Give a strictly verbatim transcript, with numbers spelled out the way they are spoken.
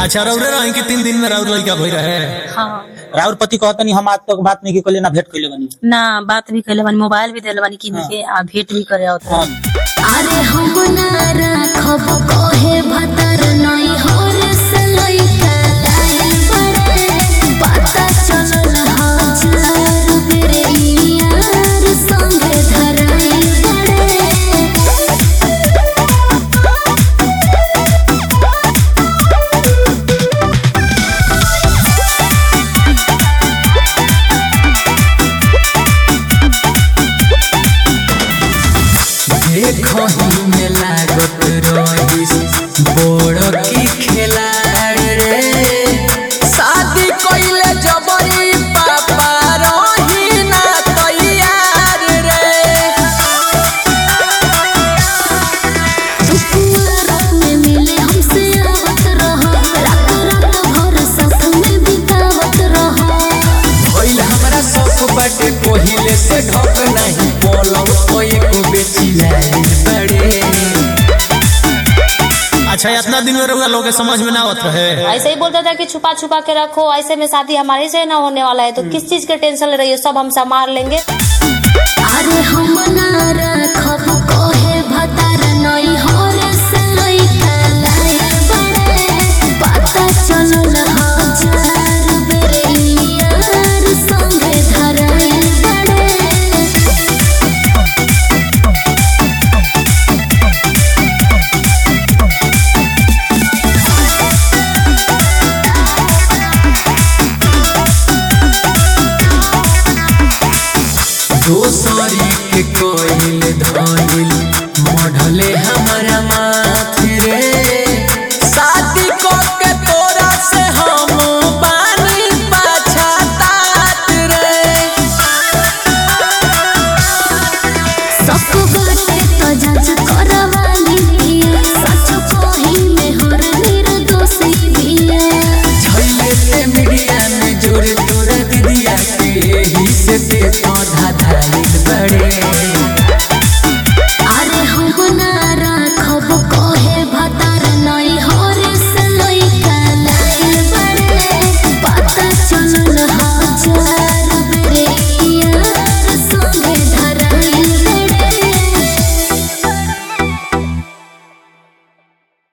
अच्छा रौरे रही कि तीन दिन में राउर लड़का भई रहे। हाँ राउर पति कहता नहीं हम आज तक बात नहीं की कले ना भेंट कइले बनी ना बात भी कैले बानी मोबाइल भी देले बानी किन के आ भेंट भी करे आवत। हां अरे हम ना राखब कहे भतर नहीं हो रे सलैका लाई बड़े पता चलल हजार बेरे यार संगे धराई बड़े देखो ही में लागत रहिस बड़ की खिलाड़ रे शादी कइले जबरी पापा रही ना तैयार रे रात में मिले हमसे आवत रहो रात रात भर साथ में बितावत रहो भइल हमरा सब बाटे पहिले से ढक नहीं बोलम तो एको बेची लाइल बड़े। अच्छा इतना दिन में रहुआ लोग के समझ में ना आवत रहे। ऐसे ही बोलता था कि छुपा छुपा के रखो, ऐसे में शादी हमारे से ना होने वाला है तो किस चीज के टेंशन ले रही है, सब हम संभाल लेंगे। अरे हम ना राखब कहे भतर नहीं हो रे सलैका लाई बड़े पता चलल हजार बेरे यार संगे धराई बड़े दोसरी के कोइल धइल मढ़ले हमरा माथे रे शादी को के तोरा से हम बानी पछतात रे सब बाटे तो जांच करवा